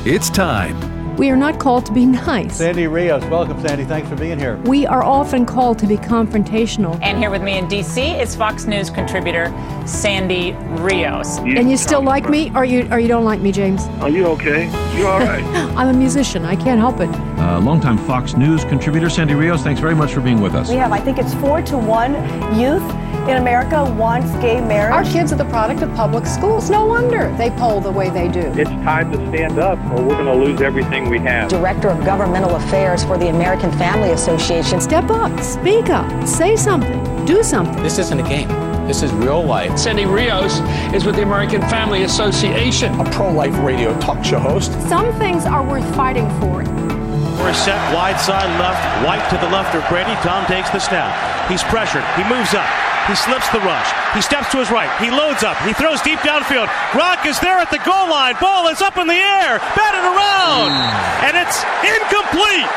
It's time. We are not called to be nice. Sandy Rios, welcome, Sandy. Thanks for being here. We are often called to be confrontational. And here with me in D.C. is Fox News contributor Sandy Rios. And you still like me, or you don't like me, James? Are you okay? You all right? I'm a musician. I can't help it. Longtime Fox News contributor Sandy Rios, thanks very much for being with us. We have, I think it's 4-1 youth in America wants gay marriage. Our kids are the product of public schools. No wonder they poll the way they do. It's time to stand up or we're going to lose everything we have. Director of Governmental Affairs for the American Family Association. Step up, speak up, say something, do something. This isn't a game. This is real life. Sandy Rios is with the American Family Association. A pro-life radio talk show host. Some things are worth fighting for. Set wide side left, White to the left of Brady. Tom takes the snap. He's pressured. He moves up. He slips the rush. He steps to his right. He loads up. He throws deep downfield. Gronk is there at the goal line. Ball is up in the air. Batted around. And it's incomplete.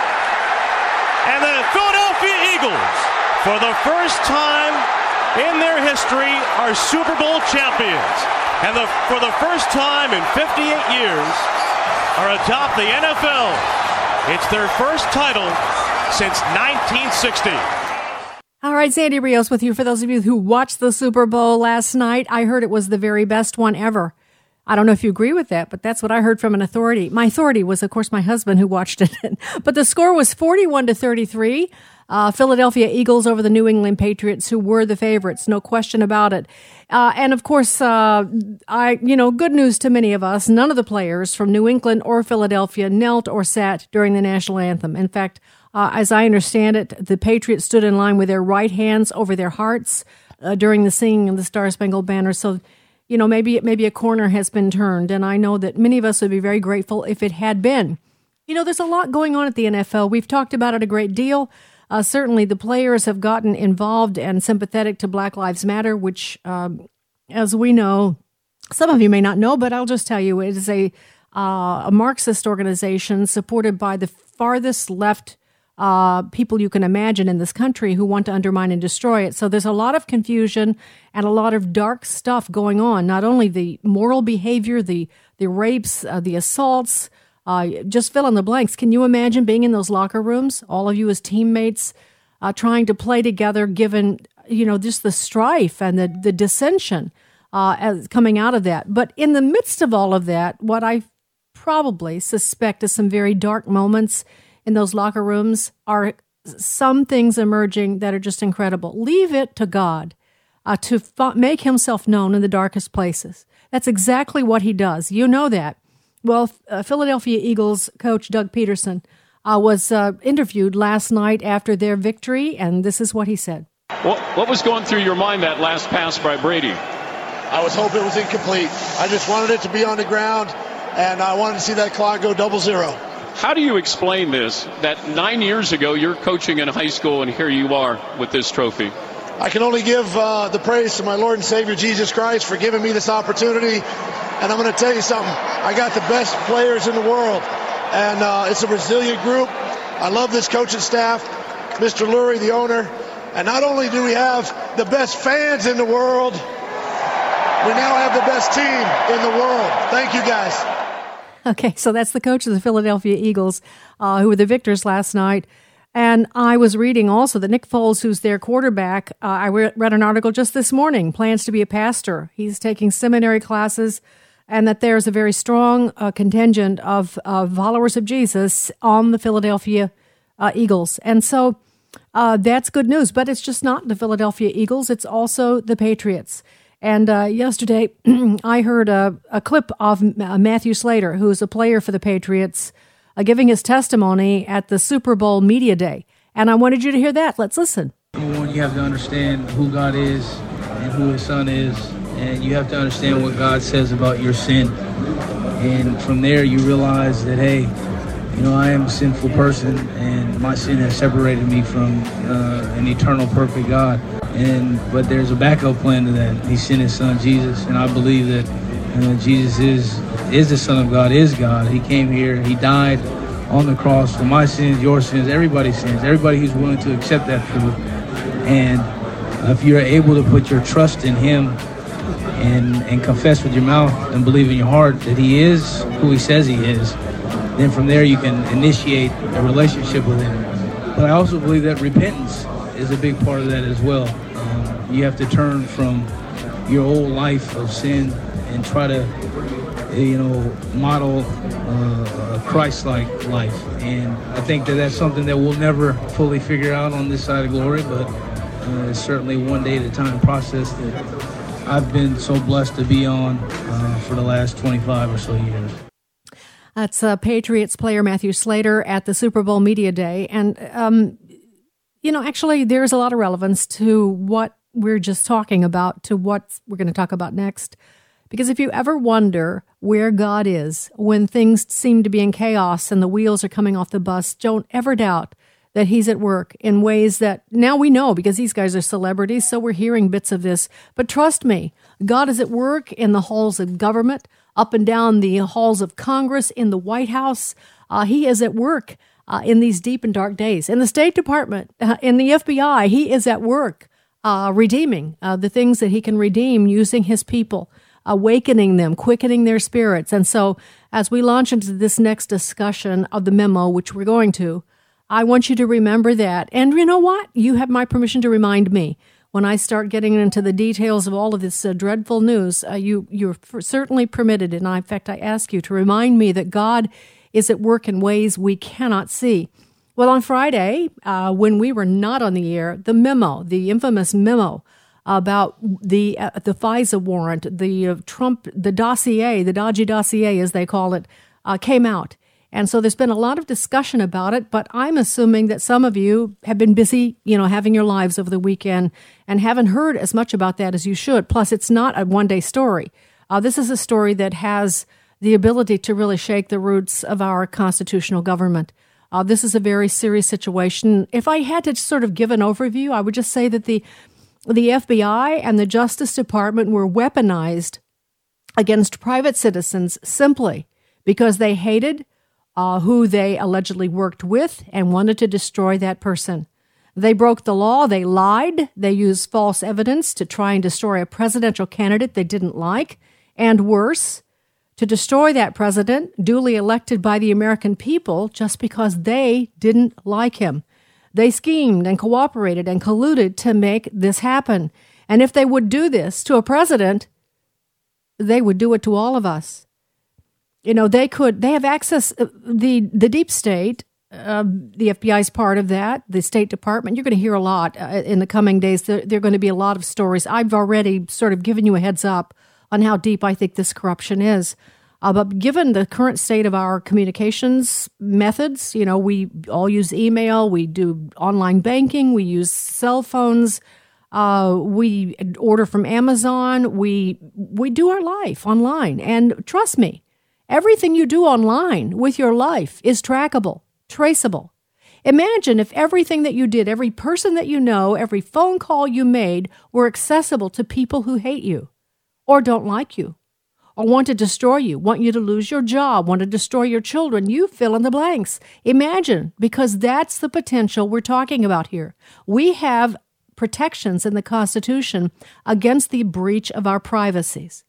And the Philadelphia Eagles, for the first time in their history, are Super Bowl champions. And for the first time in 58 years, are atop the NFL. It's their first title since 1960. All right, Sandy Rios with you. For those of you who watched the Super Bowl last night, I heard it was the very best one ever. I don't know if you agree with that, but that's what I heard from an authority. My authority was, of course, my husband who watched it. But the score was 41-33. Philadelphia Eagles over the New England Patriots, who were the favorites, no question about it. And of course, good news to many of us, none of the players from New England or Philadelphia knelt or sat during the national anthem. In fact, as I understand it, the Patriots stood in line with their right hands over their hearts during the singing of the Star-Spangled Banner. So, maybe a corner has been turned, and I know that many of us would be very grateful if it had been. There's a lot going on at the NFL. We've talked about it a great deal. Certainly, the players have gotten involved and sympathetic to Black Lives Matter, which, as we know, some of you may not know, but I'll just tell you, it is a Marxist organization supported by the farthest left people you can imagine in this country who want to undermine and destroy it. So there's a lot of confusion and a lot of dark stuff going on, not only the moral behavior, the rapes, the assaults, just fill in the blanks. Can you imagine being in those locker rooms, all of you as teammates, trying to play together, given, just the strife and the dissension coming out of that? But in the midst of all of that, what I probably suspect is some very dark moments in those locker rooms are some things emerging that are just incredible. Leave it to God to make himself known in the darkest places. That's exactly what he does. You know that. Well, Philadelphia Eagles coach Doug Peterson was interviewed last night after their victory, and this is what he said. What was going through your mind that last pass by Brady? I was hoping it was incomplete. I just wanted it to be on the ground, and I wanted to see that clock go 0-0. How do you explain this, that 9 years ago you're coaching in high school and here you are with this trophy? I can only give the praise to my Lord and Savior Jesus Christ for giving me this opportunity. And I'm going to tell you something. I got the best players in the world, and it's a resilient group. I love this coaching staff, Mr. Lurie, the owner. And not only do we have the best fans in the world, we now have the best team in the world. Thank you, guys. Okay, so that's the coach of the Philadelphia Eagles, who were the victors last night. And I was reading also that Nick Foles, who's their quarterback, I read an article just this morning, plans to be a pastor. He's taking seminary classes, and that there's a very strong contingent of followers of Jesus on the Philadelphia Eagles. And so that's good news, but it's just not the Philadelphia Eagles. It's also the Patriots. And yesterday, I heard a clip of Matthew Slater, who is a player for the Patriots, giving his testimony at the Super Bowl Media Day. And I wanted you to hear that. Let's listen. Number one, you have to understand who God is and who his son is. And you have to understand what God says about your sin. And from there, you realize that, hey, I am a sinful person, and my sin has separated me from an eternal, perfect God. But there's a backup plan to that. He sent his son, Jesus, and I believe that Jesus is the Son of God, is God. He came here, he died on the cross for my sins, your sins, everybody's sins, everybody who's willing to accept that truth. And if you're able to put your trust in him, and confess with your mouth and believe in your heart that he is who he says he is, then from there you can initiate a relationship with him. But I also believe that repentance is a big part of that as well. You have to turn from your old life of sin and try to, model a Christ-like life. And I think that that's something that we'll never fully figure out on this side of glory, but it's certainly one day at a time process that I've been so blessed to be on for the last 25 or so years. That's Patriots player Matthew Slater at the Super Bowl Media Day. And, actually there's a lot of relevance to what we're just talking about, to what we're going to talk about next. Because if you ever wonder where God is when things seem to be in chaos and the wheels are coming off the bus, don't ever doubt that he's at work in ways that now we know because these guys are celebrities, so we're hearing bits of this. But trust me, God is at work in the halls of government, up and down the halls of Congress, in the White House. He is at work in these deep and dark days. In the State Department, in the FBI, he is at work redeeming the things that he can redeem using his people, awakening them, quickening their spirits. And so as we launch into this next discussion of the memo, which we're going to, I want you to remember that. And you know what? You have my permission to remind me. When I start getting into the details of all of this dreadful news, you're certainly permitted, and in fact, I ask you to remind me that God is at work in ways we cannot see. Well, on Friday, when we were not on the air, the memo, the infamous memo about the FISA warrant, the dossier, the dodgy dossier, as they call it, came out. And so there's been a lot of discussion about it, but I'm assuming that some of you have been busy, having your lives over the weekend and haven't heard as much about that as you should. Plus, it's not a one-day story. This is a story that has the ability to really shake the roots of our constitutional government. This is a very serious situation. If I had to sort of give an overview, I would just say that the FBI and the Justice Department were weaponized against private citizens simply because they hated who they allegedly worked with and wanted to destroy that person. They broke the law, they lied, they used false evidence to try and destroy a presidential candidate they didn't like, and worse, to destroy that president duly elected by the American people just because they didn't like him. They schemed and cooperated and colluded to make this happen. And if they would do this to a president, they would do it to all of us. They have access, the deep state, the FBI's part of that, the State Department. You're going to hear a lot in the coming days. There are going to be a lot of stories. I've already sort of given you a heads up on how deep I think this corruption is. But given the current state of our communications methods, we all use email, we do online banking, we use cell phones, we order from Amazon, we do our life online. And trust me, everything you do online with your life is trackable, traceable. Imagine if everything that you did, every person that you know, every phone call you made were accessible to people who hate you or don't like you or want to destroy you, want you to lose your job, want to destroy your children. You fill in the blanks. Imagine, because that's the potential we're talking about here. We have protections in the Constitution against the breach of our privacies.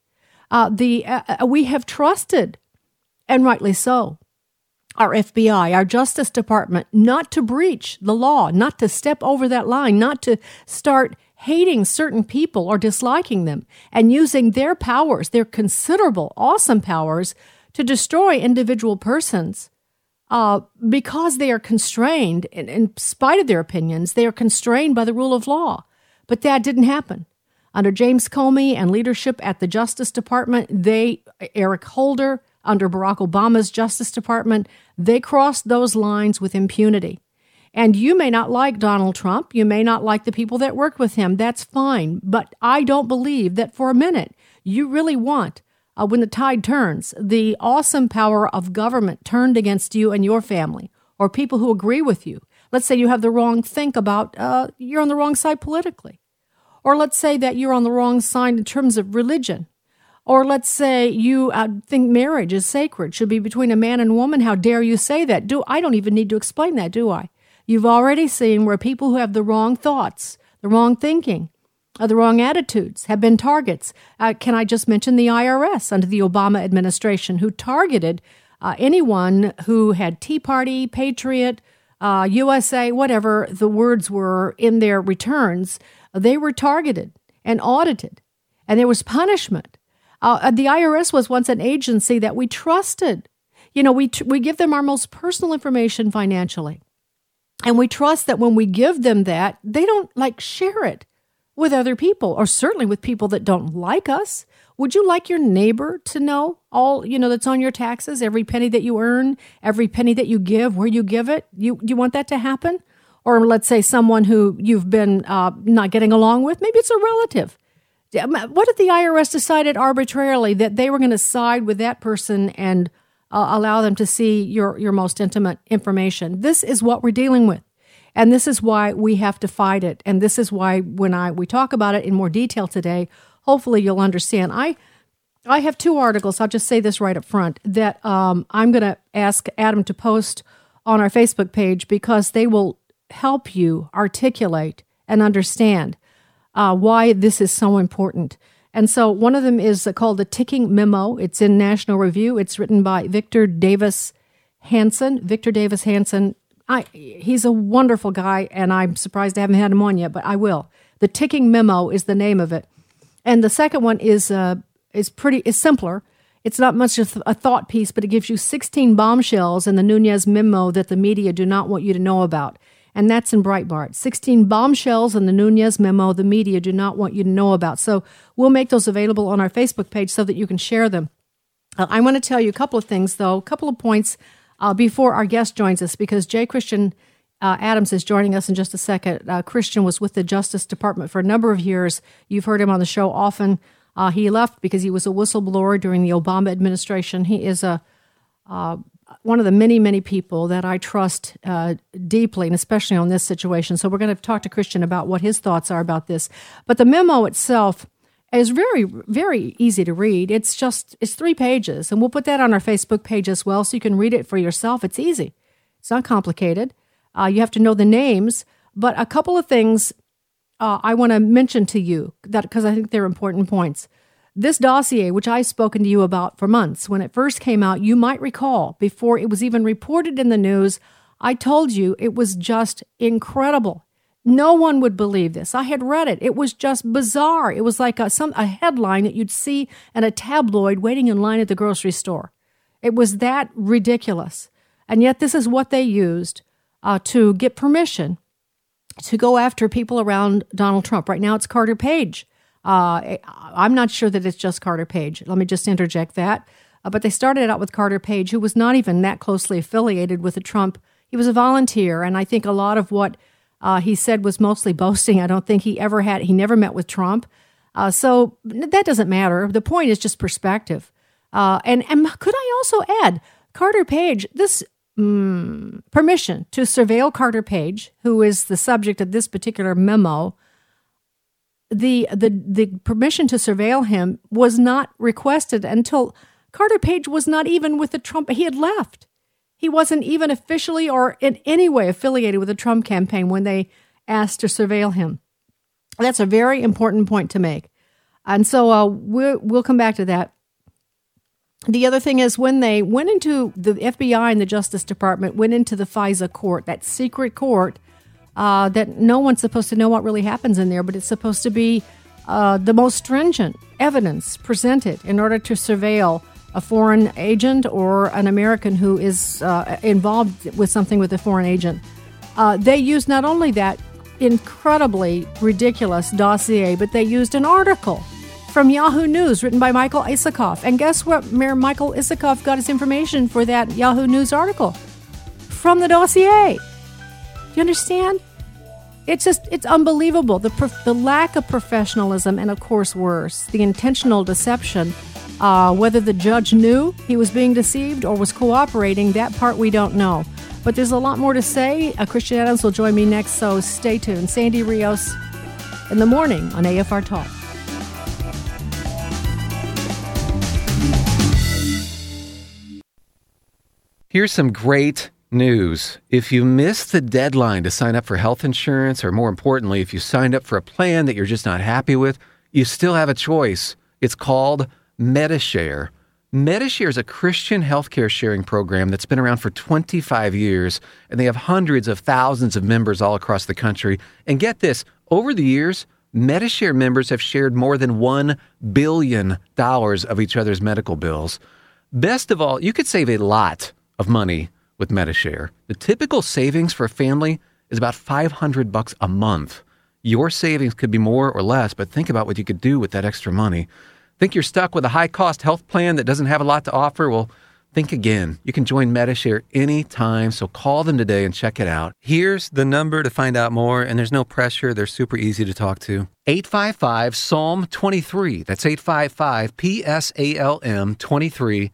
We have trusted, and rightly so, our FBI, our Justice Department, not to breach the law, not to step over that line, not to start hating certain people or disliking them and using their powers, their considerable, awesome powers, to destroy individual persons because they are constrained, in spite of their opinions, they are constrained by the rule of law. But that didn't happen. Under James Comey and leadership at the Justice Department, Eric Holder, under Barack Obama's Justice Department, they crossed those lines with impunity. And you may not like Donald Trump. You may not like the people that worked with him. That's fine. But I don't believe that for a minute you really want, when the tide turns, the awesome power of government turned against you and your family or people who agree with you. Let's say you have the wrong think about, you're on the wrong side politically. Or let's say that you're on the wrong side in terms of religion. Or let's say you think marriage is sacred, should be between a man and woman. How dare you say that? I don't even need to explain that, do I? You've already seen where people who have the wrong thoughts, the wrong thinking, the wrong attitudes have been targets. Can I just mention the IRS under the Obama administration, who targeted anyone who had Tea Party, Patriot, USA, whatever the words were in their returns. They were targeted and audited, and there was punishment. The IRS was once an agency that we trusted. You know, we give them our most personal information financially, and we trust that when we give them that, they don't share it with other people, or certainly with people that don't like us. Would you like your neighbor to know all, that's on your taxes, every penny that you earn, every penny that you give, where you give it? You want that to happen? Or let's say someone who you've been not getting along with, maybe it's a relative. What if the IRS decided arbitrarily that they were going to side with that person and allow them to see your most intimate information? This is what we're dealing with. And this is why we have to fight it. And this is why when we talk about it in more detail today, hopefully you'll understand. I have 2 articles, I'll just say this right up front, that I'm going to ask Adam to post on our Facebook page because they will help you articulate and understand why this is so important. And so one of them is called The Ticking Memo. It's in National Review. It's written by Victor Davis Hanson. Victor Davis Hanson. He's a wonderful guy, and I'm surprised I haven't had him on yet, but I will. The Ticking Memo is the name of it. And the second one is simpler. It's not much of a thought piece, but it gives you 16 bombshells in the Nunes memo that the media do not want you to know about. And that's in Breitbart. 16 bombshells in the Nunes memo the media do not want you to know about. So we'll make those available on our Facebook page so that you can share them. I want to tell you a couple of things, though, a couple of points before our guest joins us, because J. Christian Adams is joining us in just a second. Christian was with the Justice Department for a number of years. You've heard him on the show often. He left because he was a whistleblower during the Obama administration. He is one of the many, many people that I trust deeply, and especially on this situation. So we're going to talk to Christian about what his thoughts are about this. But the memo itself is very, very easy to read. It's 3 pages, and we'll put that on our Facebook page as well so you can read it for yourself. It's easy. It's not complicated. You have to know the names, but a couple of things I want to mention to you because I think they're important points. This dossier, which I've spoken to you about for months, when it first came out, you might recall, before it was even reported in the news, I told you it was just incredible. No one would believe this. I had read it. It was just bizarre. It was like a headline that you'd see in a tabloid waiting in line at the grocery store. It was that ridiculous. And yet this is what they used to get permission to go after people around Donald Trump. Right now it's Carter Page. I'm not sure that it's just Carter Page. Let me just interject that. But they started out with Carter Page, who was not even that closely affiliated with the Trump. He was a volunteer, and I think a lot of what he said was mostly boasting. I don't think he never met with Trump. So that doesn't matter. The point is just perspective. And could I also add, Carter Page, this permission to surveil Carter Page, who is the subject of this particular memo, the permission to surveil him was not requested until Carter Page was not even with the Trump. He had left. He wasn't even officially or in any way affiliated with the Trump campaign when they asked to surveil him. That's a very important point to make. And so we'll come back to that. The other thing is when they went into the FBI and the Justice Department, went into the FISA court, that secret court, that no one's supposed to know what really happens in there, but it's supposed to be the most stringent evidence presented in order to surveil a foreign agent or an American who is involved with something with a foreign agent. They used not only that incredibly ridiculous dossier, but they used an article from Yahoo News written by Michael Isikoff. And guess what? Mayor Michael Isikoff got his information for that Yahoo News article from the dossier. Do you understand? It's unbelievable. The lack of professionalism and, of course, worse, the intentional deception. Whether the judge knew he was being deceived or was cooperating, that part we don't know. But there's a lot more to say. Christian Adams will join me next, so stay tuned. Sandy Rios in the morning on AFR Talk. Here's some great news. If you missed the deadline to sign up for health insurance, or more importantly, if you signed up for a plan that you're just not happy with, you still have a choice. It's called Medi-Share. Medi-Share is a Christian healthcare sharing program that's been around for 25 years, and they have hundreds of thousands of members all across the country. And get this, over the years, Medi-Share members have shared more than $1 billion of each other's medical bills. Best of all, you could save a lot of money with Medi-Share. The typical savings for a family is about $500 a month. Your savings could be more or less, but think about what you could do with that extra money. Think you're stuck with a high-cost health plan that doesn't have a lot to offer? Well, think again. You can join Medi-Share anytime, so call them today and check it out. Here's the number to find out more, and there's no pressure. They're super easy to talk to. 855-PSALM-23. That's 855-PSALM-23.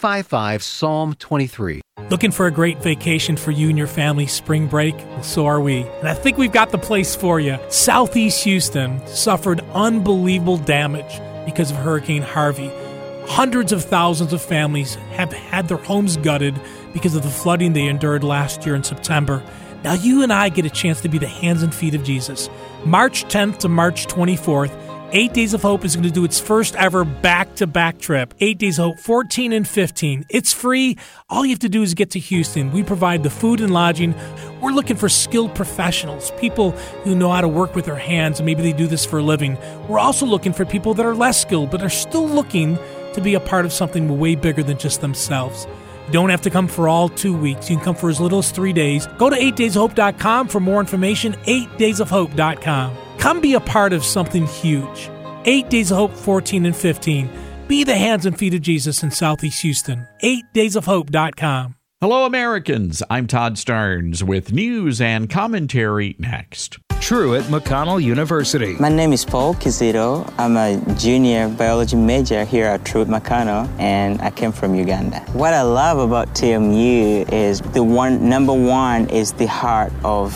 855-PSALM-23. Looking for a great vacation for you and your family spring break? Well, so are we. And I think we've got the place for you. Southeast Houston suffered unbelievable damage because of Hurricane Harvey. Hundreds of thousands of families have had their homes gutted because of the flooding they endured last year in September. Now you and I get a chance to be the hands and feet of Jesus. March 10th to March 24th, 8 Days of Hope is going to do its first ever back-to-back trip. 8 Days of Hope, 14 and 15. It's free. All you have to do is get to Houston. We provide the food and lodging. We're looking for skilled professionals, people who know how to work with their hands, and maybe they do this for a living. We're also looking for people that are less skilled, but are still looking to be a part of something way bigger than just themselves. You don't have to come for all 2 weeks. You can come for as little as 3 days. Go to 8daysofhope.com for more information, 8daysofhope.com. Come be a part of something huge. 8 Days of Hope, 14 and 15. Be the hands and feet of Jesus in Southeast Houston. 8daysofhope.com. Hello, Americans. I'm Todd Starnes with news and commentary next. Truett McConnell University. My name is Paul Kizito. I'm a junior biology major here at Truett McConnell, and I came from Uganda. What I love about TMU is number one is the heart of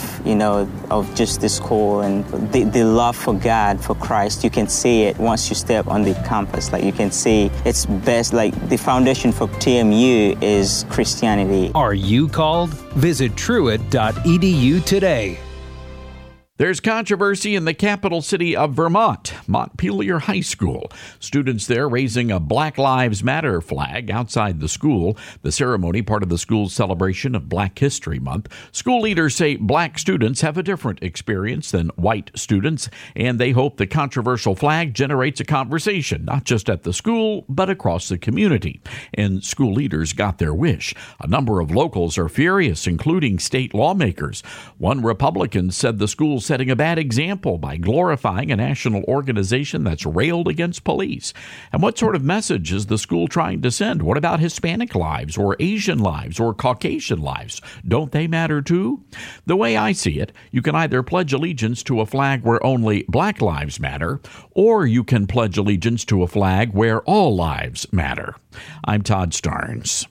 just the school and the love for God, for Christ. You can see it once you step on the campus. Like, you can see it's best. Like, the foundation for TMU is Christianity. Are you called? Visit truett.edu today. There's controversy in the capital city of Vermont, Montpelier High School. Students there raising a Black Lives Matter flag outside the school. The ceremony, part of the school's celebration of Black History Month. School leaders say black students have a different experience than white students, and they hope the controversial flag generates a conversation, not just at the school, but across the community. And school leaders got their wish. A number of locals are furious, including state lawmakers. One Republican said the school setting a bad example by glorifying a national organization that's railed against police. And what sort of message is the school trying to send? What about Hispanic lives or Asian lives or Caucasian lives? Don't they matter too? The way I see it, you can either pledge allegiance to a flag where only black lives matter, or you can pledge allegiance to a flag where all lives matter. I'm Todd Starnes.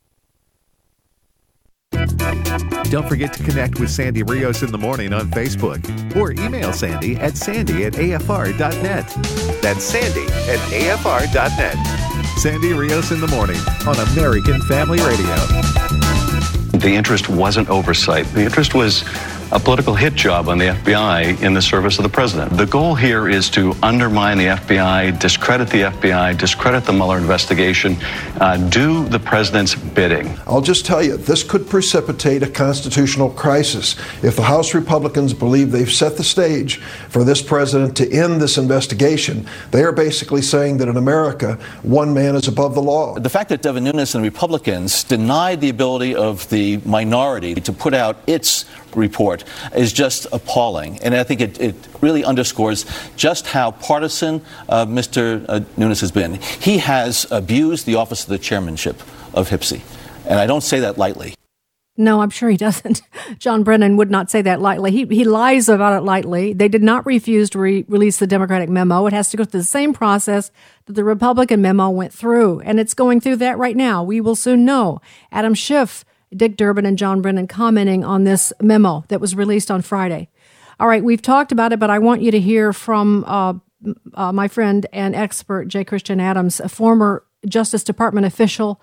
Don't forget to connect with Sandy Rios in the morning on Facebook or email Sandy at sandy@afr.net. That's sandy@afr.net. Sandy Rios in the morning on American Family Radio. The interest wasn't oversight. The interest was a political hit job on the FBI in the service of the president. The goal here is to undermine the FBI, discredit the FBI, discredit the Mueller investigation, do the president's bidding. I'll just tell you, this could precipitate a constitutional crisis. If the House Republicans believe they've set the stage for this president to end this investigation, they are basically saying that in America, one man is above the law. The fact that Devin Nunes and Republicans denied the ability of the minority to put out its report is just appalling. And I think it really underscores just how partisan Mr. Nunes has been. He has abused the office of the chairmanship of HPSCI. And I don't say that lightly. No, I'm sure he doesn't. John Brennan would not say that lightly. He lies about it lightly. They did not refuse to release the Democratic memo. It has to go through the same process that the Republican memo went through. And it's going through that right now. We will soon know. Adam Schiff, Dick Durbin, and John Brennan commenting on this memo that was released on Friday. All right, we've talked about it, but I want you to hear from my friend and expert, J. Christian Adams, a former Justice Department official,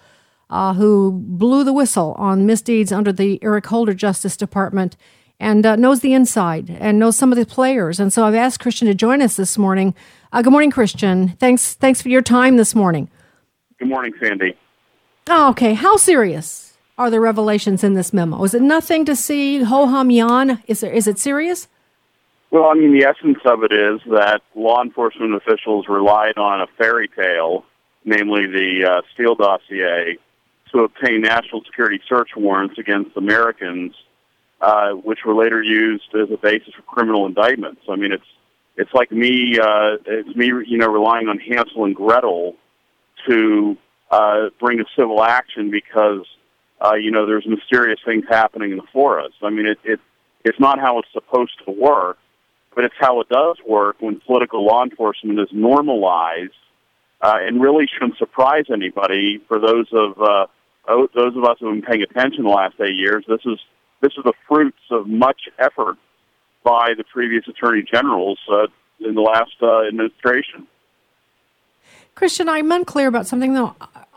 who blew the whistle on misdeeds under the Eric Holder Justice Department and knows the inside and knows some of the players. And so I've asked Christian to join us this morning. Good morning, Christian. Thanks for your time this morning. Good morning, Sandy. Oh, okay. How serious are the revelations in this memo? Is it nothing to see ho-hum yawn? Is it serious? Well, I mean, the essence of it is that law enforcement officials relied on a fairy tale, namely the Steele dossier, to obtain national security search warrants against Americans, which were later used as a basis for criminal indictments. I mean, it's like me, relying on Hansel and Gretel to bring a civil action because there's mysterious things happening in the forest. I mean, it's not how it's supposed to work, but it's how it does work when political law enforcement is normalized, and really shouldn't surprise anybody. For those of us who have been paying attention the last 8 years, this is the fruits of much effort by the previous attorney generals in the last administration. Christian, I'm unclear about something, though.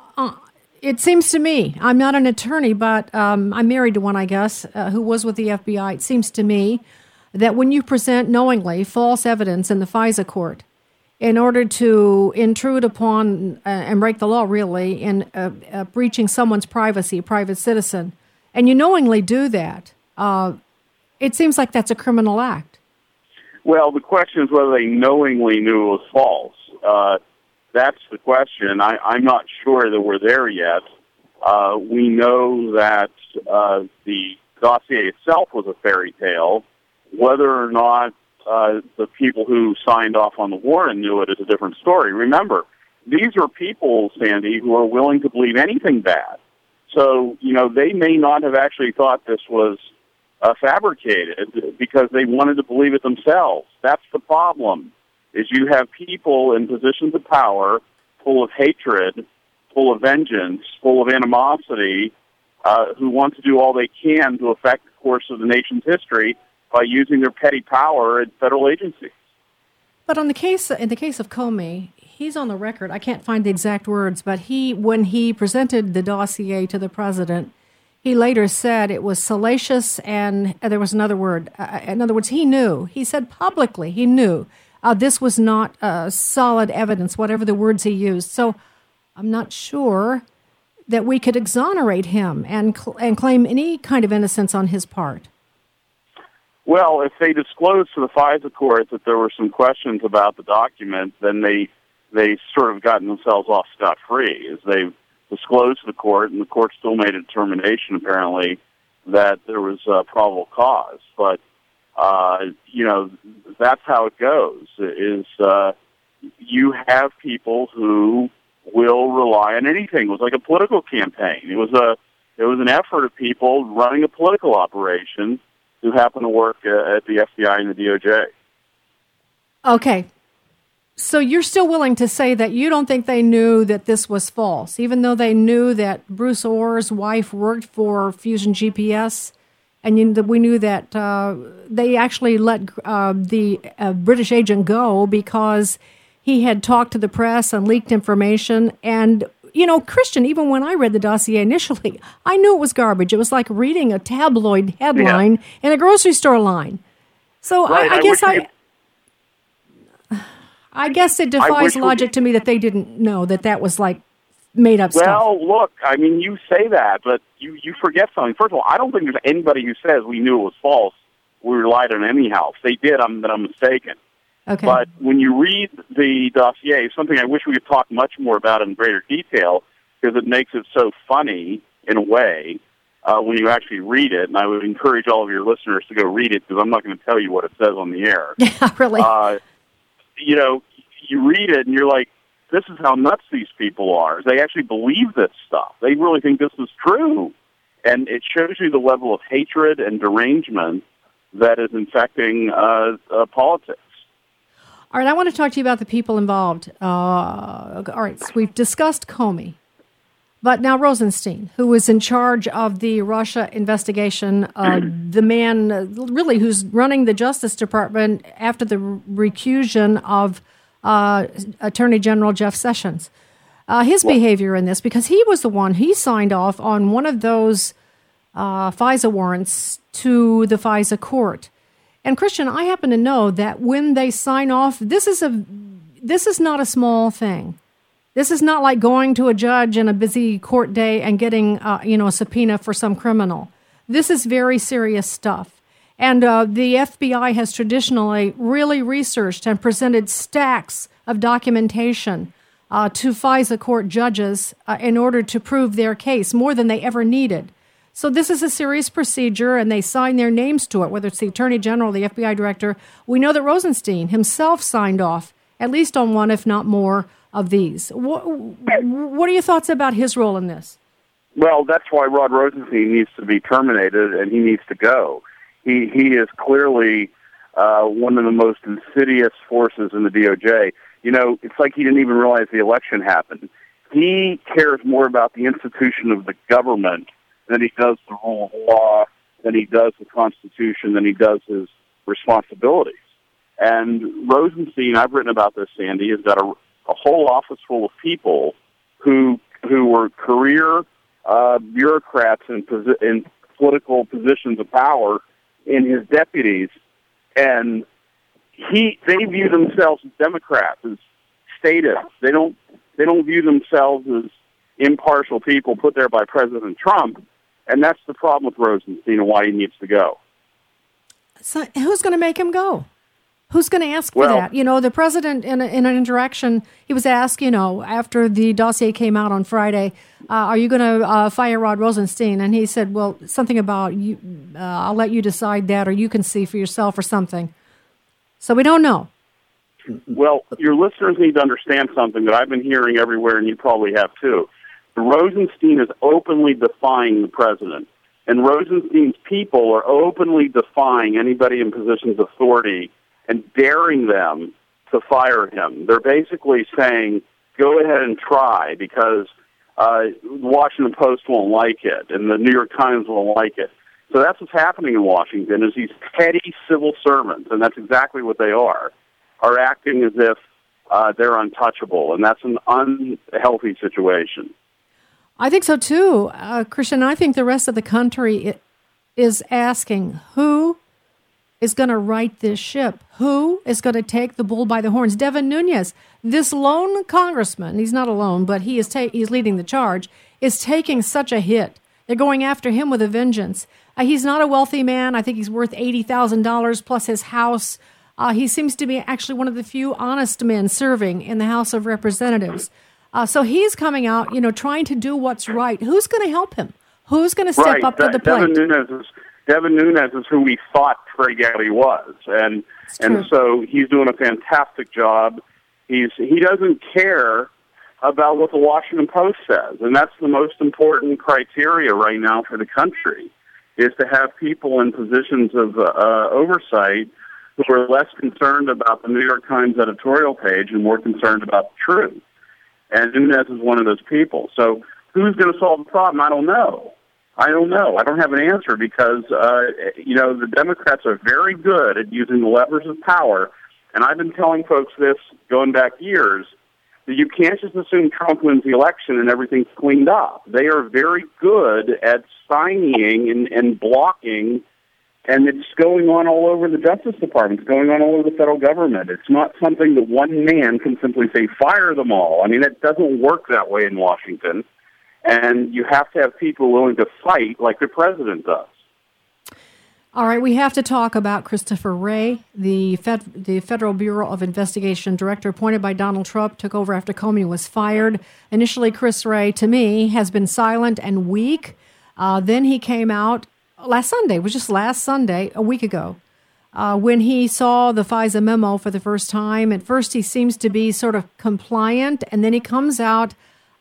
It seems to me, I'm not an attorney, but I'm married to one, I guess, who was with the FBI. It seems to me that when you present knowingly false evidence in the FISA court in order to intrude upon and break the law, really, in breaching someone's privacy, a private citizen, and you knowingly do that, it seems like that's a criminal act. Well, the question is whether they knowingly knew it was false. That's the question. I'm not sure that we're there yet. We know that the dossier itself was a fairy tale. Whether or not the people who signed off on the warrant knew it is a different story. Remember, these are people, Sandy, who are willing to believe anything bad. So, they may not have actually thought this was fabricated because they wanted to believe it themselves. That's the problem, is you have people in positions of power full of hatred, full of vengeance, full of animosity, who want to do all they can to affect the course of the nation's history by using their petty power at federal agencies. But in the case of Comey, he's on the record. I can't find the exact words, but when he presented the dossier to the president, he later said it was salacious, and there was another word. In other words, he knew. He said publicly he knew this was not solid evidence, whatever the words he used. So I'm not sure that we could exonerate him and claim any kind of innocence on his part. Well, if they disclosed to the FISA court that there were some questions about the document, then they sort of gotten themselves off scot-free, as they've disclosed to the court, and the court still made a determination, apparently, that there was probable cause. But, that's how it goes, is you have people who will rely on anything. It was like a political campaign. It was an effort of people running a political operation who happen to work at the FBI and the DOJ. Okay. So you're still willing to say that you don't think they knew that this was false, even though they knew that Bruce Orr's wife worked for Fusion GPS, and we knew that they actually let the British agent go because he had talked to the press and leaked information. And, Christian, even when I read the dossier initially, I knew it was garbage. It was like reading a tabloid headline in a grocery store line. So right, I guess it defies logic to me that they didn't know that was like made up stuff. Well, look, I mean, you say that, but you forget something. First of all, I don't think there's anybody who says we knew it was false. We relied on it anyhow. If they did, I'm mistaken. Okay. But when you read the dossier, something I wish we could talk much more about in greater detail, because it makes it so funny in a way when you actually read it. And I would encourage all of your listeners to go read it, because I'm not going to tell you what it says on the air. Yeah, really. You read it and you're like, this is how nuts these people are. They actually believe this stuff. They really think this is true. And it shows you the level of hatred and derangement that is infecting politics. All right, I want to talk to you about the people involved. All right, so we've discussed Comey, but now Rosenstein, who was in charge of the Russia investigation, the man really who's running the Justice Department after the recusal of Attorney General Jeff Sessions. his behavior in this, because he was the one, he signed off on one of those FISA warrants to the FISA court. And Christian, I happen to know that when they sign off, this is not a small thing. This is not like going to a judge in a busy court day and getting a subpoena for some criminal. This is very serious stuff. And the FBI has traditionally really researched and presented stacks of documentation to FISA court judges in order to prove their case, more than they ever needed. So this is a serious procedure, and they sign their names to it, whether it's the Attorney General, the FBI Director. We know that Rosenstein himself signed off, at least on one, if not more, of these. What are your thoughts about his role in this? Well, that's why Rod Rosenstein needs to be terminated, and he needs to go. He is clearly one of the most insidious forces in the DOJ. You know, it's like he didn't even realize the election happened. He cares more about the institution of the government than he does the rule of law, than he does the Constitution, than he does his responsibilities. And Rosenstein, I've written about this, Sandy, has got a whole office full of people who were career bureaucrats in political positions of power in his deputies, and they view themselves as Democrats, as statists. They don't view themselves as impartial people put there by President Trump. And that's the problem with Rosenstein and why he needs to go. So who's going to make him go? Who's going to ask for that? You know, the president, in an interaction, he was asked, after the dossier came out on Friday, are you going to fire Rod Rosenstein? And he said, well, something about, I'll let you decide that, or you can see for yourself or something. So we don't know. Well, your listeners need to understand something that I've been hearing everywhere, and you probably have too. Rosenstein is openly defying the president, and Rosenstein's people are openly defying anybody in positions of authority and daring them to fire him. They're basically saying, go ahead and try, because the Washington Post won't like it, and the New York Times won't like it. So that's what's happening in Washington, is these petty civil servants, and that's exactly what they are acting as if they're untouchable, and that's an unhealthy situation. I think so, too, Christian. I think the rest of the country is asking, who is going to right this ship? Who is going to take the bull by the horns? Devin Nunes, this lone congressman, he's not alone, but he's leading the charge, is taking such a hit. They're going after him with a vengeance. He's not a wealthy man. I think he's worth $80,000 plus his house. He seems to be actually one of the few honest men serving in the House of Representatives. So he's coming out, trying to do what's right. Who's going to help him? Who's going to step up to the plate? Devin Nunes is who we thought Trey Gowdy was, and so he's doing a fantastic job. He doesn't care about what the Washington Post says, and that's the most important criteria right now for the country, is to have people in positions of oversight who are less concerned about the New York Times editorial page and more concerned about the truth. And Nunes is one of those people. So who's going to solve the problem? I don't know. I don't have an answer, because, the Democrats are very good at using the levers of power. And I've been telling folks this going back years, that you can't just assume Trump wins the election and everything's cleaned up. They are very good at stymieing and blocking, and it's going on all over the Justice Department. It's going on all over the federal government. It's not something that one man can simply say, fire them all. I mean, it doesn't work that way in Washington. And you have to have people willing to fight like the president does. All right, we have to talk about Christopher Wray, the Federal Bureau of Investigation director appointed by Donald Trump, took over after Comey was fired. Initially, Chris Wray, to me, has been silent and weak. Then he came out last Sunday, it was just last Sunday, a week ago, when he saw the FISA memo for the first time. At first, he seems to be sort of compliant, and then he comes out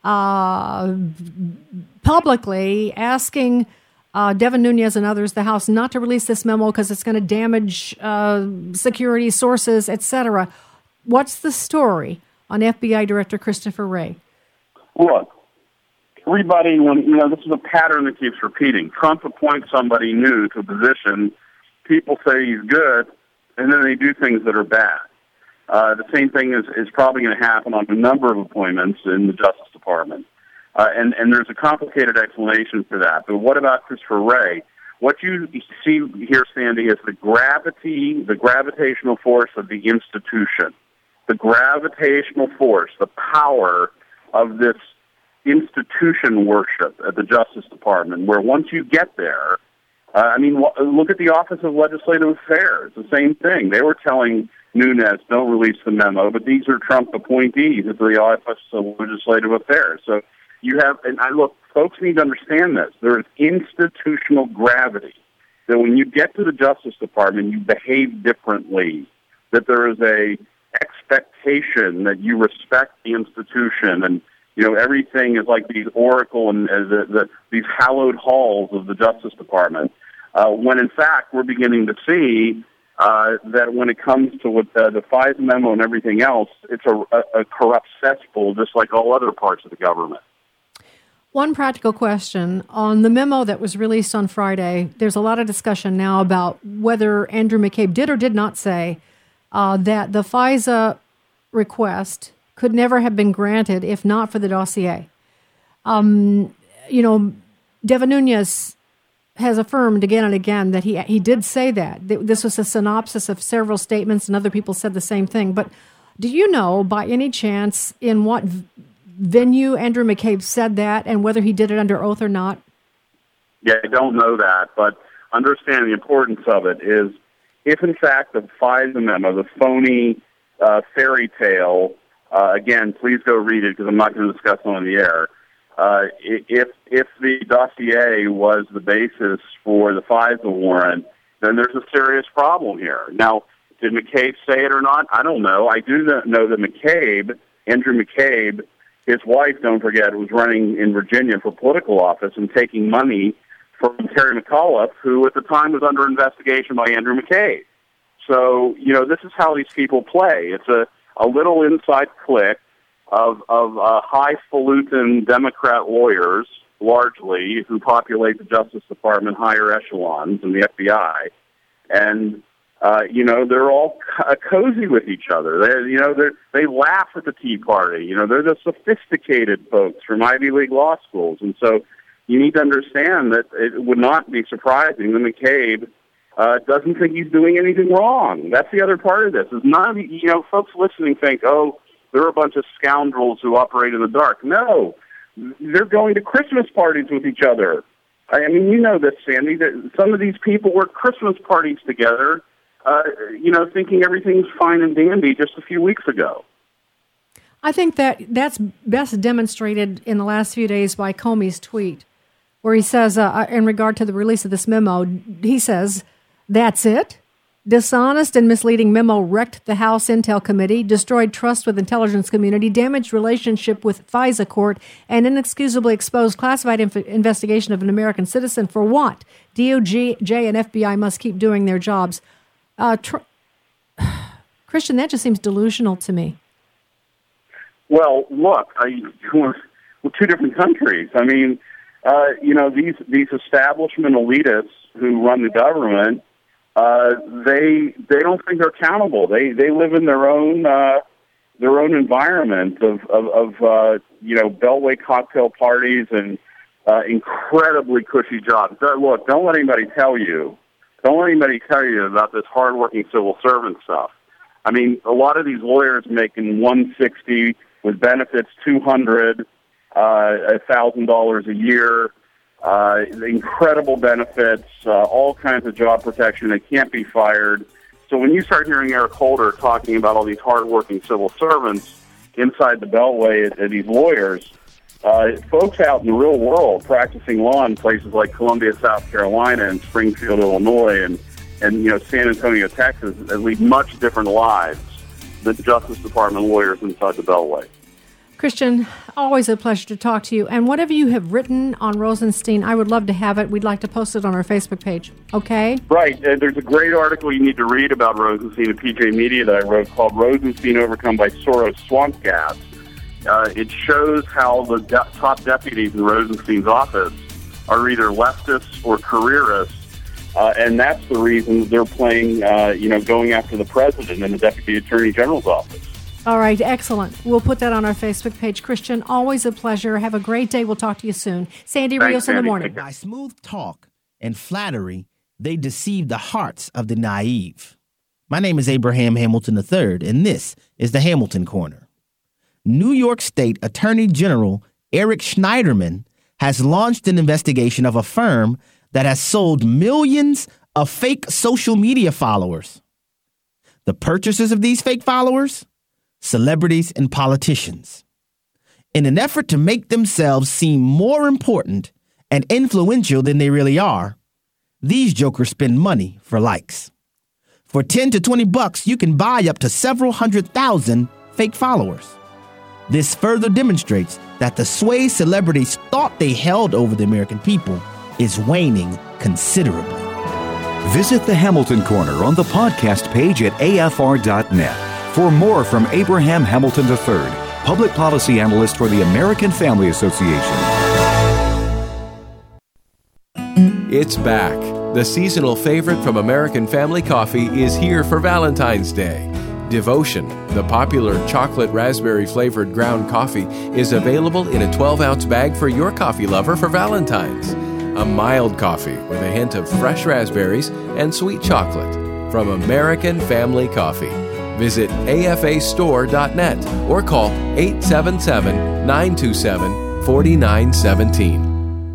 publicly asking Devin Nunes and others, the House, not to release this memo because it's going to damage security sources, etc. What's the story on FBI Director Christopher Wray? Look, everybody, this is a pattern that keeps repeating. Trump appoints somebody new to a position, people say he's good, and then they do things that are bad. The same thing is probably going to happen on a number of appointments in the Justice Department. And there's a complicated explanation for that. But what about Christopher Wray? What you see here, Sandy, is the gravitational force of the institution. The gravitational force, the power of this institution worship at the Justice Department, where once you get there, look at the Office of Legislative Affairs, the same thing. They were telling Nunes, don't release the memo, but these are Trump appointees at the Office of Legislative Affairs. So you have, folks need to understand this. There is institutional gravity. That when you get to the Justice Department, you behave differently. That there is a expectation that you respect the institution, and everything is like these oracle and these hallowed halls of the Justice Department. When in fact we're beginning to see that when it comes to what the FISA memo and everything else, it's a corrupt cesspool, just like all other parts of the government. One practical question. On the memo that was released on Friday, there's a lot of discussion now about whether Andrew McCabe did or did not say that the FISA request could never have been granted if not for the dossier. Devin Nunes has affirmed again and again that he did say that. This was a synopsis of several statements, and other people said the same thing. But do you know, by any chance, in what venue Andrew McCabe said that, and whether he did it under oath or not? Yeah, I don't know that, but understand the importance of it is, if in fact the FISA memo, the phony fairy tale, again, please go read it because I'm not going to discuss it on the air. If the dossier was the basis for the FISA warrant, then there's a serious problem here. Now, did McCabe say it or not? I don't know. I do know that Andrew McCabe, his wife, don't forget, was running in Virginia for political office and taking money from Terry McAuliffe, who at the time was under investigation by Andrew McCabe. So, this is how these people play. It's a little inside clique of highfalutin Democrat lawyers, largely, who populate the Justice Department higher echelons and the FBI. And, they're all cozy with each other. They laugh at the Tea Party. They're the sophisticated folks from Ivy League law schools. And so you need to understand that it would not be surprising that McCabe doesn't think he's doing anything wrong. That's the other part of this. Is not, folks listening think, oh, they're a bunch of scoundrels who operate in the dark. No, they're going to Christmas parties with each other. I mean, you know this, Sandy, that some of these people work Christmas parties together, thinking everything's fine and dandy just a few weeks ago. I think that's best demonstrated in the last few days by Comey's tweet, where he says, in regard to the release of this memo, he says, "That's it? Dishonest and misleading memo wrecked the House Intel Committee, destroyed trust with intelligence community, damaged relationship with FISA court, and inexcusably exposed classified investigation of an American citizen for what? DOJ and FBI must keep doing their jobs." Christian, that just seems delusional to me. Well, look, we're two different countries. I mean, these establishment elitists who run the government, they don't think they're accountable. They live in their own environment of Beltway cocktail parties and incredibly cushy jobs. Look, don't let anybody tell you about this hardworking civil servant stuff. I mean, a lot of these lawyers making $160 with benefits, $200, $1,000 a year. Incredible benefits, all kinds of job protection. They can't be fired. So when you start hearing Eric Holder talking about all these hardworking civil servants inside the Beltway at these lawyers, folks out in the real world practicing law in places like Columbia, South Carolina, and Springfield, Illinois, and San Antonio, Texas, lead much different lives than Justice Department lawyers inside the Beltway. Christian, always a pleasure to talk to you. And whatever you have written on Rosenstein, I would love to have it. We'd like to post it on our Facebook page. Okay? Right. There's a great article you need to read about Rosenstein at PJ Media that I wrote called Rosenstein Overcome by Soros Swamp Gas. It shows how the top deputies in Rosenstein's office are either leftists or careerists And that's the reason they're playing, going after the president and the deputy attorney general's office. All right, excellent. We'll put that on our Facebook page. Christian, always a pleasure. Have a great day. We'll talk to you soon. Sandy Rios in the morning. By smooth talk and flattery, they deceive the hearts of the naive. My name is Abraham Hamilton III, and this is the Hamilton Corner. New York State Attorney General Eric Schneiderman has launched an investigation of a firm that has sold millions of fake social media followers. The purchasers of these fake followers? Celebrities and politicians. In an effort to make themselves seem more important and influential than they really are, these jokers spend money for likes. For $10 to $20, you can buy up to several 100,000 fake followers. This further demonstrates that the sway celebrities thought they held over the American people is waning considerably. Visit the Hamilton Corner on the podcast page at afr.net. For more from Abraham Hamilton III, public policy analyst for the American Family Association. It's back. The seasonal favorite from American Family Coffee is here for Valentine's Day. Devotion, the popular chocolate raspberry flavored ground coffee, is available in a 12-ounce bag for your coffee lover for Valentine's. A mild coffee with a hint of fresh raspberries and sweet chocolate from American Family Coffee. Visit afastore.net or call 877-927-4917.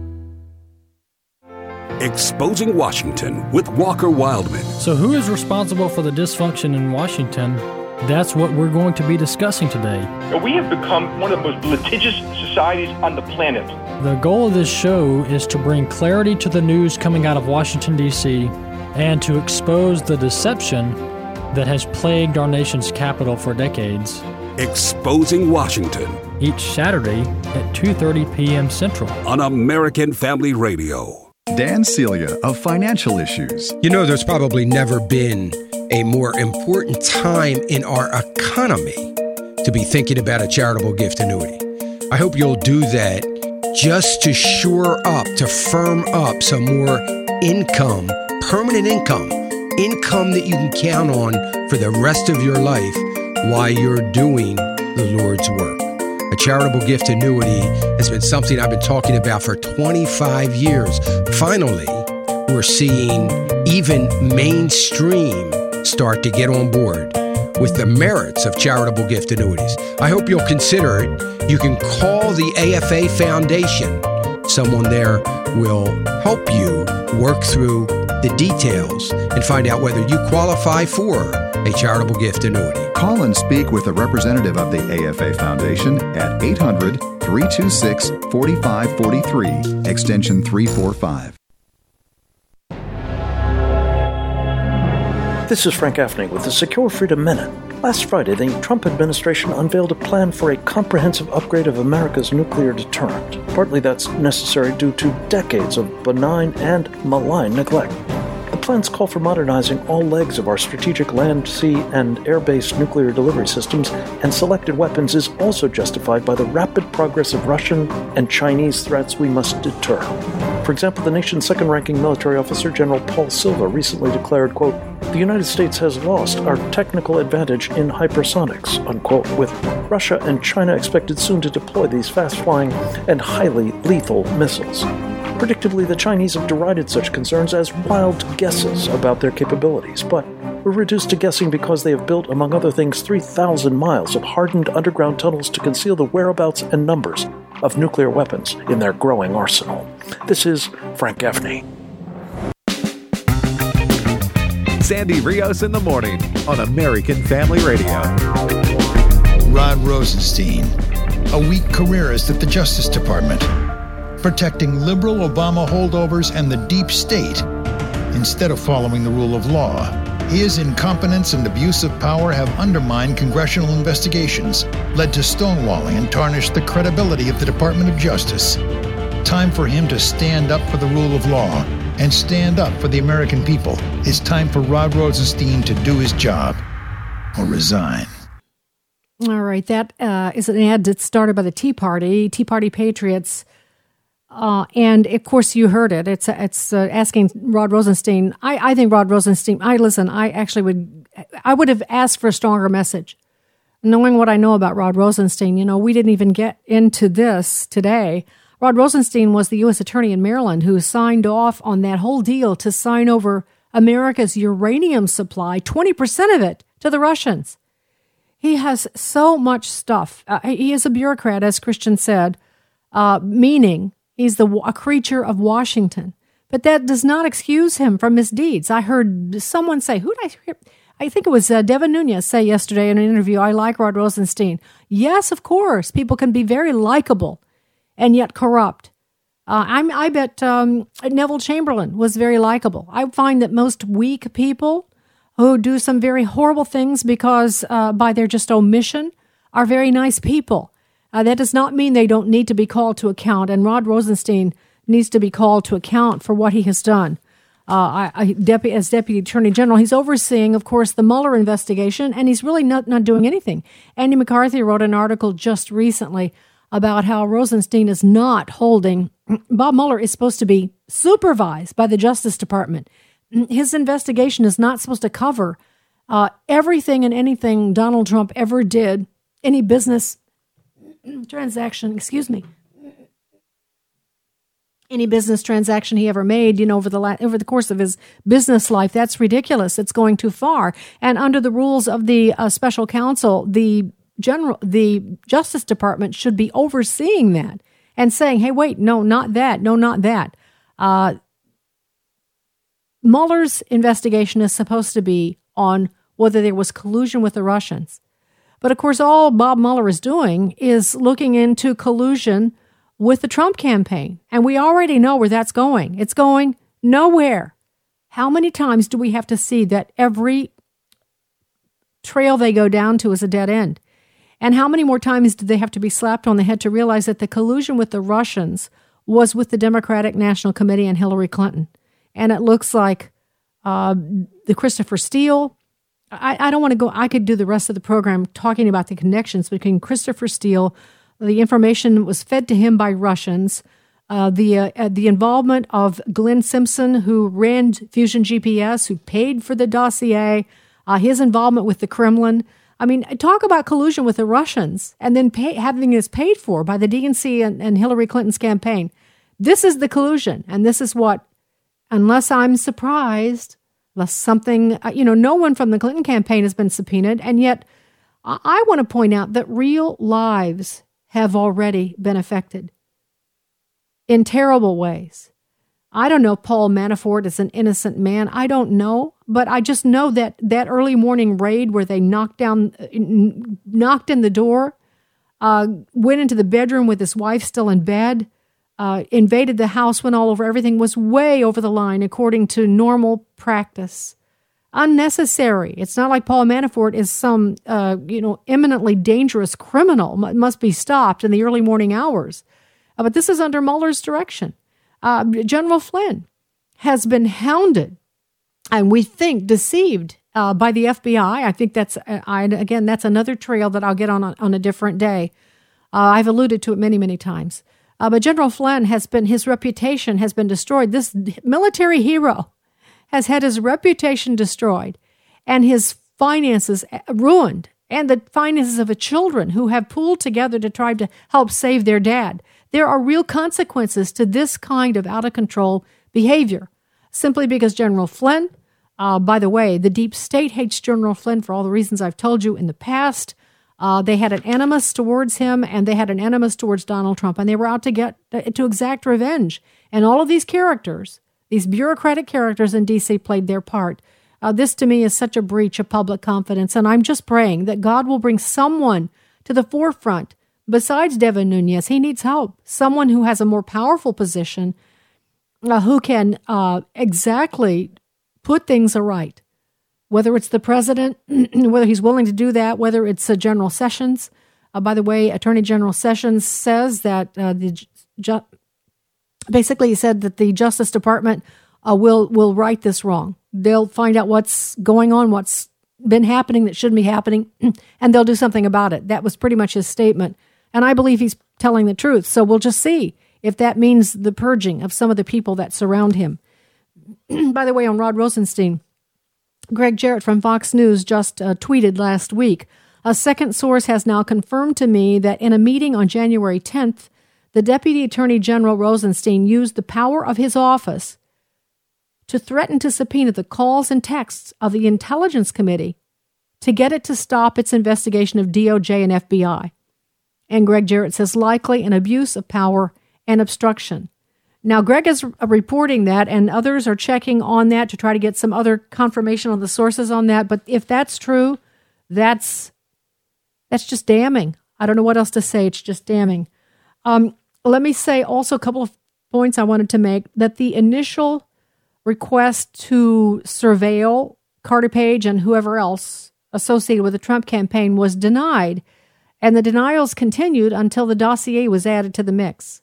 Exposing Washington with Walker Wildman. So who is responsible for the dysfunction in Washington? That's what we're going to be discussing today. We have become one of the most litigious societies on the planet. The goal of this show is to bring clarity to the news coming out of Washington, D.C., and to expose the deception that has plagued our nation's capital for decades. Exposing Washington. Each Saturday at 2:30 p.m. Central. On American Family Radio. Dan Celia of Financial Issues. You know, there's probably never been a more important time in our economy to be thinking about a charitable gift annuity. I hope you'll do that just to shore up, to firm up some more income, permanent income that you can count on for the rest of your life while you're doing the Lord's work. A charitable gift annuity has been something I've been talking about for 25 years. Finally, we're seeing even mainstream start to get on board with the merits of charitable gift annuities. I hope you'll consider it. You can call the AFA Foundation. Someone there will help you work through the details and find out whether you qualify for a charitable gift annuity. Call and speak with a representative of the AFA Foundation at 800-326-4543, extension 345. This is Frank Gaffney with the Secure Freedom Minute. Last Friday, the Trump administration unveiled a plan for a comprehensive upgrade of America's nuclear deterrent. Partly that's necessary due to decades of benign and malign neglect. The plans call for modernizing all legs of our strategic land, sea, and air-based nuclear delivery systems, and selected weapons is also justified by the rapid progress of Russian and Chinese threats we must deter. For example, the nation's second-ranking military officer, General Paul Silva, recently declared, quote, "The United States has lost our technical advantage in hypersonics," unquote, with Russia and China expected soon to deploy these fast-flying and highly lethal missiles. Predictably, the Chinese have derided such concerns as wild guesses about their capabilities, but were reduced to guessing because they have built, among other things, 3,000 miles of hardened underground tunnels to conceal the whereabouts and numbers of nuclear weapons in their growing arsenal. This is Frank Gaffney. Sandy Rios in the morning on American Family Radio. Rod Rosenstein, a weak careerist at the Justice Department, protecting liberal Obama holdovers and the deep state instead of following the rule of law. His incompetence and abuse of power have undermined congressional investigations, led to stonewalling, and tarnished the credibility of the Department of Justice. Time for him to stand up for the rule of law and stand up for the American people. It's time for Rod Rosenstein to do his job or resign. All right, that is an ad that's started by the Tea Party. Tea Party patriots And of course, you heard it. It's asking Rod Rosenstein. I think Rod Rosenstein. I would have asked for a stronger message, knowing what I know about Rod Rosenstein. You know, we didn't even get into this today. Rod Rosenstein was the U.S. attorney in Maryland who signed off on that whole deal to sign over America's uranium supply, 20% of it, to the Russians. He has so much stuff. He is a bureaucrat, as Christian said, meaning he's a creature of Washington. But that does not excuse him from misdeeds. I heard someone say, who did I hear? I think it was Devin Nunes say yesterday in an interview, I like Rod Rosenstein. Yes, of course. People can be very likable and yet corrupt. I bet Neville Chamberlain was very likable. I find that most weak people who do some very horrible things because by their just omission are very nice people. That does not mean they don't need to be called to account, and Rod Rosenstein needs to be called to account for what he has done. As Deputy Attorney General, he's overseeing, of course, the Mueller investigation, and he's really not doing anything. Andy McCarthy wrote an article just recently about how Rosenstein is not holding. Bob Mueller is supposed to be supervised by the Justice Department. His investigation is not supposed to cover everything and anything Donald Trump ever did, any business transaction, any business transaction he ever made, over the course of his business life. That's ridiculous. It's going too far. And under the rules of the special counsel, the Justice Department should be overseeing that and saying, hey, wait, no, not that. No, not that. Mueller's investigation is supposed to be on whether there was collusion with the Russians. But of course, all Bob Mueller is doing is looking into collusion with the Trump campaign. And we already know where that's going. It's going nowhere. How many times do we have to see that every trail they go down to is a dead end? And how many more times do they have to be slapped on the head to realize that the collusion with the Russians was with the Democratic National Committee and Hillary Clinton? And it looks like the Christopher Steele. I don't want to go. I could do the rest of the program talking about the connections between Christopher Steele, the information that was fed to him by Russians, the involvement of Glenn Simpson, who ran Fusion GPS, who paid for the dossier, his involvement with the Kremlin. I mean, talk about collusion with the Russians and then having this paid for by the DNC and Hillary Clinton's campaign. This is the collusion, and this is what, unless I'm surprised, unless something, no one from the Clinton campaign has been subpoenaed, and yet I want to point out that real lives have already been affected in terrible ways. I don't know if Paul Manafort is an innocent man. I don't know, but I just know that early morning raid where they knocked in the door, went into the bedroom with his wife still in bed, invaded the house, went all over, everything was way over the line according to normal practice. Unnecessary. It's not like Paul Manafort is some, eminently dangerous criminal, must be stopped in the early morning hours. But this is under Mueller's direction. General Flynn has been hounded and we think deceived by the FBI. I think that's another trail that I'll get on a different day. I've alluded to it many, many times. But General Flynn his reputation has been destroyed. This military hero has had his reputation destroyed and his finances ruined, and the finances of the children who have pooled together to try to help save their dad. There are real consequences to this kind of out-of-control behavior, simply because General Flynn, by the way, the deep state hates General Flynn for all the reasons I've told you in the past. They had an animus towards him, and they had an animus towards Donald Trump, and they were out to exact revenge. And all of these characters, these bureaucratic characters in D.C. played their part. This, to me, is such a breach of public confidence, and I'm just praying that God will bring someone to the forefront besides Devin Nunes. He needs help, someone who has a more powerful position, who can exactly put things aright, whether it's the president, whether he's willing to do that, whether it's General Sessions. By the way, Attorney General Sessions says that basically he said that the Justice Department will right this wrong. They'll find out what's going on, what's been happening that shouldn't be happening, and they'll do something about it. That was pretty much his statement. And I believe he's telling the truth. So we'll just see if that means the purging of some of the people that surround him. By the way, on Rod Rosenstein, Greg Jarrett from Fox News just tweeted last week, a second source has now confirmed to me that in a meeting on January 10th, the Deputy Attorney General Rosenstein used the power of his office to threaten to subpoena the calls and texts of the Intelligence Committee to get it to stop its investigation of DOJ and FBI. And Greg Jarrett says likely an abuse of power and obstruction. Now, Greg is reporting that, and others are checking on that to try to get some other confirmation on the sources on that. But if that's true, that's just damning. I don't know what else to say. It's just damning. Let me say also a couple of points I wanted to make, that the initial request to surveil Carter Page and whoever else associated with the Trump campaign was denied, and the denials continued until the dossier was added to the mix.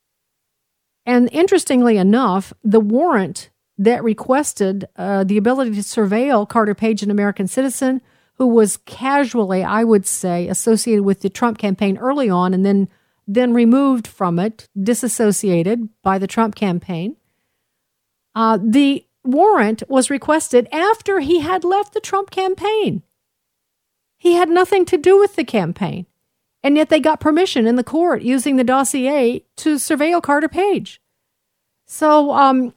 And interestingly enough, the warrant that requested the ability to surveil Carter Page, an American citizen who was casually, I would say, associated with the Trump campaign early on and then removed from it, disassociated by the Trump campaign. The warrant was requested after he had left the Trump campaign. He had nothing to do with the campaign. And yet they got permission in the court using the dossier to surveil Carter Page. So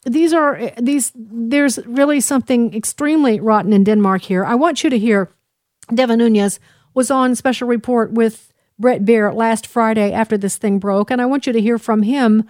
there's really something extremely rotten in Denmark here. I want you to hear Devin Nunes was on Special Report with Bret Baier last Friday after this thing broke, and I want you to hear from him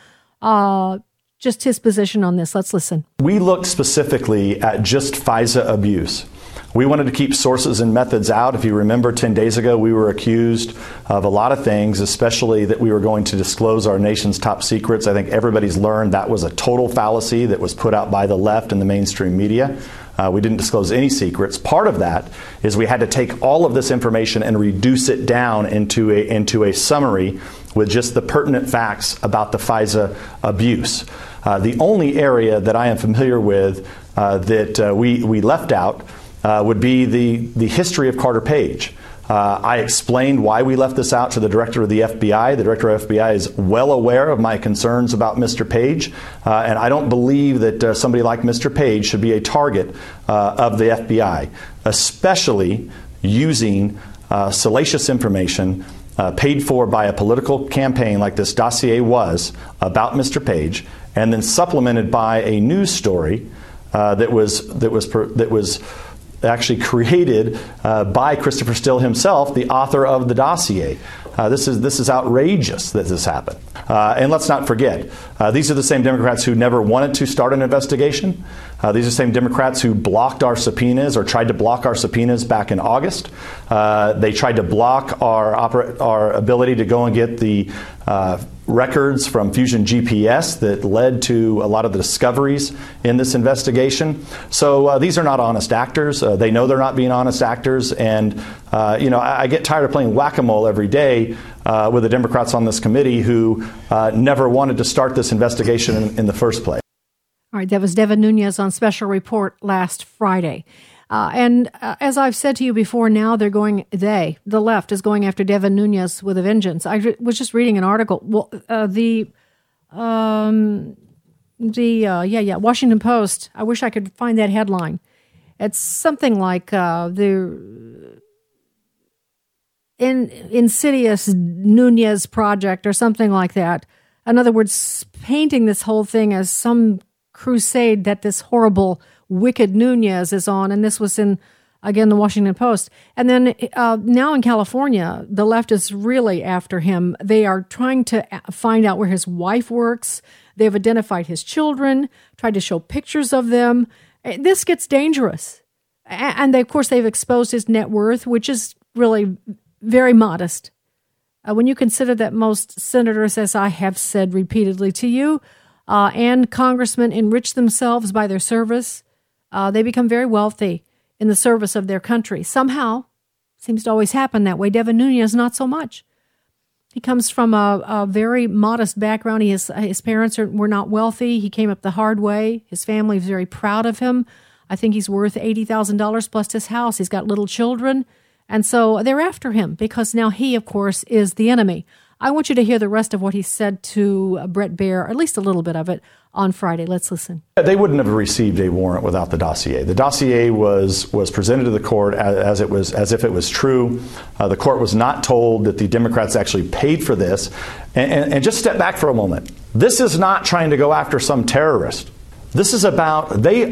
just his position on this. Let's listen. We looked specifically at just FISA abuse. We wanted to keep sources and methods out. If you remember, 10 days ago, we were accused of a lot of things, especially that we were going to disclose our nation's top secrets. I think everybody's learned that was a total fallacy that was put out by the left and the mainstream media. We didn't disclose any secrets. Part of that is we had to take all of this information and reduce it down into a summary with just the pertinent facts about the FISA abuse. The only area that I am familiar with that we left out would be the history of Carter Page. I explained why we left this out to the director of the FBI. The director of FBI is well aware of my concerns about Mr. Page, and I don't believe that somebody like Mr. Page should be a target of the FBI, especially using salacious information paid for by a political campaign like this dossier was about Mr. Page, and then supplemented by a news story that was actually created by Christopher Steele himself, the author of the dossier. This is outrageous that this happened. And let's not forget, these are the same Democrats who never wanted to start an investigation. These are the same Democrats who blocked our subpoenas or tried to block our subpoenas back in August. They tried to block our ability to go and get the records from Fusion GPS that led to a lot of the discoveries in this investigation. So these are not honest actors. They know they're not being honest actors. And, I get tired of playing whack-a-mole every day with the Democrats on this committee who never wanted to start this investigation in the first place. All right, that was Devin Nunes on Special Report last Friday. And as I've said to you before, now the left is going after Devin Nunes with a vengeance. I was just reading an article. Well, Washington Post. I wish I could find that headline. It's something like the insidious Nunes project or something like that. In other words, painting this whole thing as some crusade that this horrible, wicked Nunes is on. And this was in, again, the Washington Post. And then now in California, the left is really after him. They are trying to find out where his wife works. They've identified his children, tried to show pictures of them. This gets dangerous. And of course, they've exposed his net worth, which is really very modest. When you consider that most senators, as I have said repeatedly to you, and congressmen enrich themselves by their service, they become very wealthy in the service of their country. Somehow, seems to always happen that way. Devin Nunes, not so much. He comes from a very modest background. His parents were not wealthy. He came up the hard way. His family is very proud of him. I think he's worth $80,000 plus his house. He's got little children. And so they're after him because now he, of course, is the enemy. I want you to hear the rest of what he said to Bret Baier, at least a little bit of it, on Friday. Let's listen. They wouldn't have received a warrant without the dossier. The dossier was presented to the court as if it was true. The court was not told that the Democrats actually paid for this. And just step back for a moment. This is not trying to go after some terrorist. This is about, the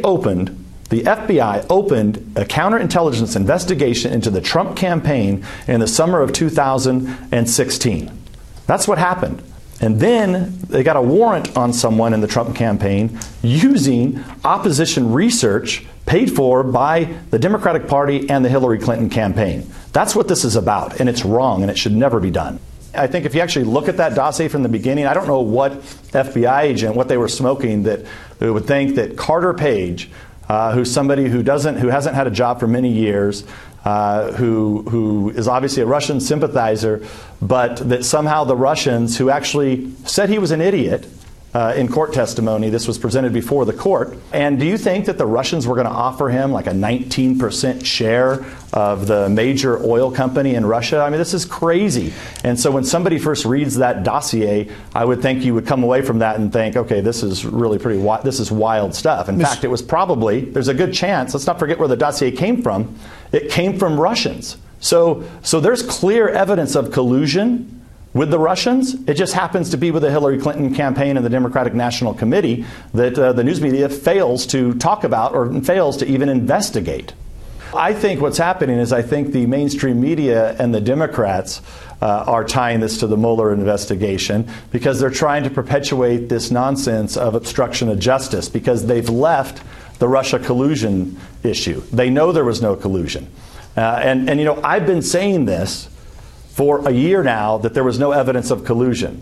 FBI opened a counterintelligence investigation into the Trump campaign in the summer of 2016. That's what happened. And then they got a warrant on someone in the Trump campaign using opposition research paid for by the Democratic Party and the Hillary Clinton campaign. That's what this is about, and it's wrong, and it should never be done. I think if you actually look at that dossier from the beginning, I don't know what FBI agent, what they were smoking, that would think that Carter Page, who's somebody who hasn't had a job for many years, who is obviously a Russian sympathizer, but that somehow the Russians, who actually said he was an idiot in court testimony, this was presented before the court. And do you think that the Russians were going to offer him like a 19% share of the major oil company in Russia? I mean, this is crazy. And so when somebody first reads that dossier, I would think you would come away from that and think, okay, this is really this is wild stuff. In fact, it was probably, there's a good chance, let's not forget where the dossier came from. It came from Russians. So there's clear evidence of collusion with the Russians. It just happens to be with the Hillary Clinton campaign and the Democratic National Committee that the news media fails to talk about or fails to even investigate. I think what's happening is I think the mainstream media and the Democrats are tying this to the Mueller investigation because they're trying to perpetuate this nonsense of obstruction of justice because they've left the Russia collusion issue. They know there was no collusion. And you know, I've been saying this for a year now that there was no evidence of collusion.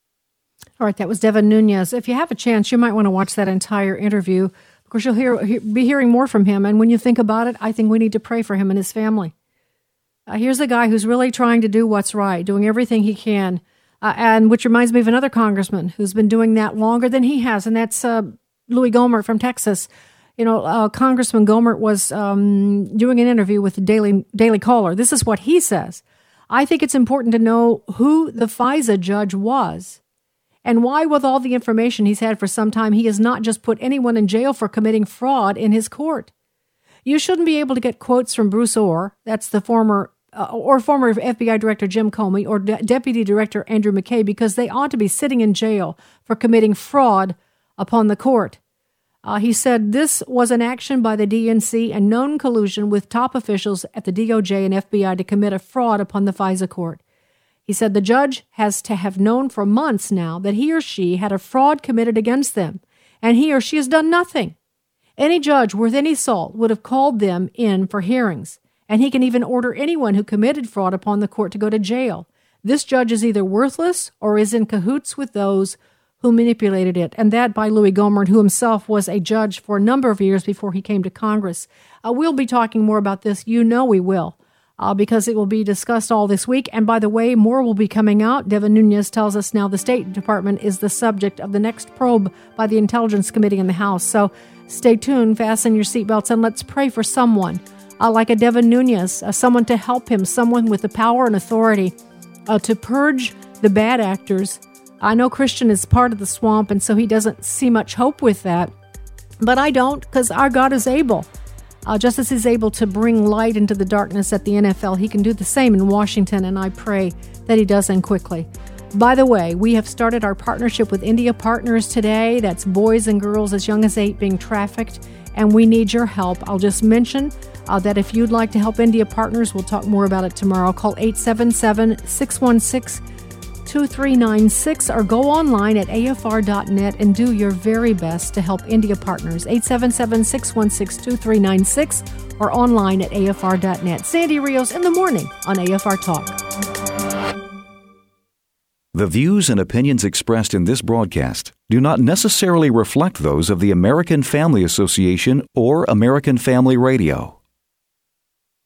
All right, that was Devin Nunes. If you have a chance, you might want to watch that entire interview. Of course, you'll be hearing more from him. And when you think about it, I think we need to pray for him and his family. Here's a guy who's really trying to do what's right, doing everything he can. And which reminds me of another congressman who's been doing that longer than he has, and that's Louis Gohmert from Texas. You know, Congressman Gohmert was doing an interview with the Daily Caller. This is what he says. I think it's important to know who the FISA judge was and why, with all the information he's had for some time, he has not just put anyone in jail for committing fraud in his court. You shouldn't be able to get quotes from Bruce Orr, that's the former FBI Director Jim Comey, or Deputy Director Andrew McCabe, because they ought to be sitting in jail for committing fraud upon the court. He said this was an action by the DNC and known collusion with top officials at the DOJ and FBI to commit a fraud upon the FISA court. He said the judge has to have known for months now that he or she had a fraud committed against them, and he or she has done nothing. Any judge worth any salt would have called them in for hearings, and he can even order anyone who committed fraud upon the court to go to jail. This judge is either worthless or is in cahoots with those who manipulated it, and that by Louis Gohmert, who himself was a judge for a number of years before he came to Congress. We'll be talking more about this. You know we will, because it will be discussed all this week. And by the way, more will be coming out. Devin Nunes tells us now the State Department is the subject of the next probe by the Intelligence Committee in the House. So stay tuned, fasten your seatbelts, and let's pray for someone like a Devin Nunes, someone to help him, someone with the power and authority to purge the bad actors. I know Christian is part of the swamp, and so he doesn't see much hope with that. But I don't, because our God is able. Just as he's able to bring light into the darkness at the NFL, he can do the same in Washington, and I pray that he does, and quickly. By the way, we have started our partnership with India Partners today. That's boys and girls as young as 8 being trafficked, and we need your help. I'll just mention that if you'd like to help India Partners, we'll talk more about it tomorrow. Call 877-616-2396 or go online at afr.net and do your very best to help India Partners. 877-616-2396 or online at afr.net. Sandy Rios in the morning on AFR Talk. The views and opinions expressed in this broadcast do not necessarily reflect those of the American Family Association or American Family Radio.